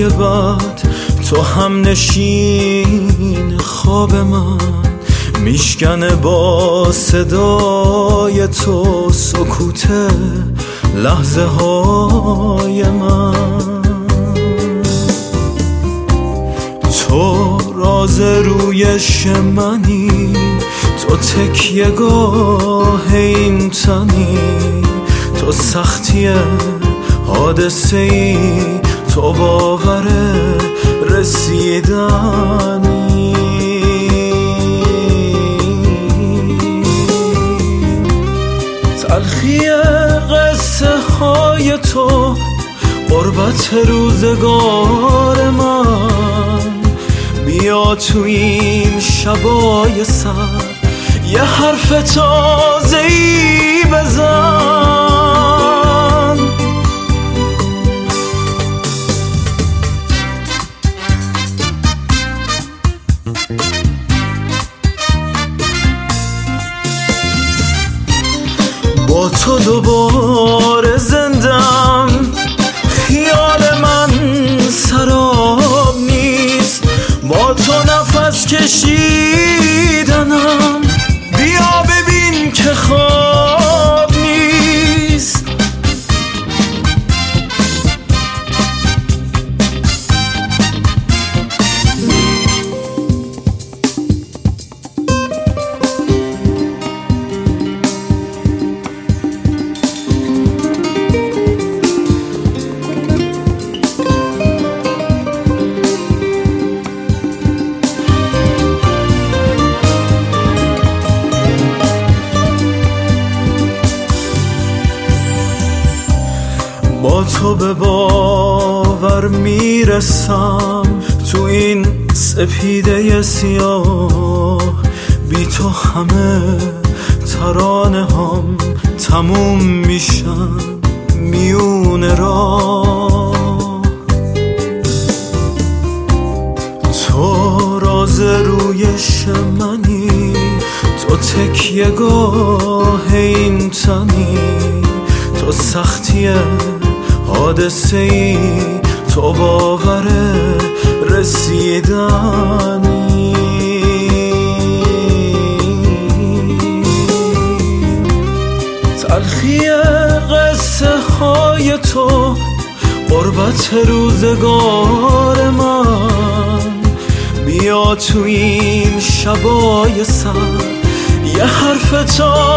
بعد تو هم نشین خواب من میشکنه با صدای تو سکوت لحظه های من. تو راز رویش منی، تو تکیه گاه این تنی، تو سختی حادثه ای، تو باور رسیدنی. تلخی قصه های تو، غربت روزگار من، بیا تو این شبای سر یه حرف تازه‌ای بزن. با تو دوباره زندم، خیال من سراب نیست، با تو نفس کشیدنم، بیا ببین که خواب نیست. با تو به باور میرسم، تو این سپیده سیاه، بی تو همه ترانه هم تموم میشن میون راه. تو راز رویش منی، تو تکیه گاه این تنی، تو سختی حادثه ای، تو باور رسیدنی. تلخی قصه های تو، غربت روزگار من، بیا تو این شبای سر یه حرف تا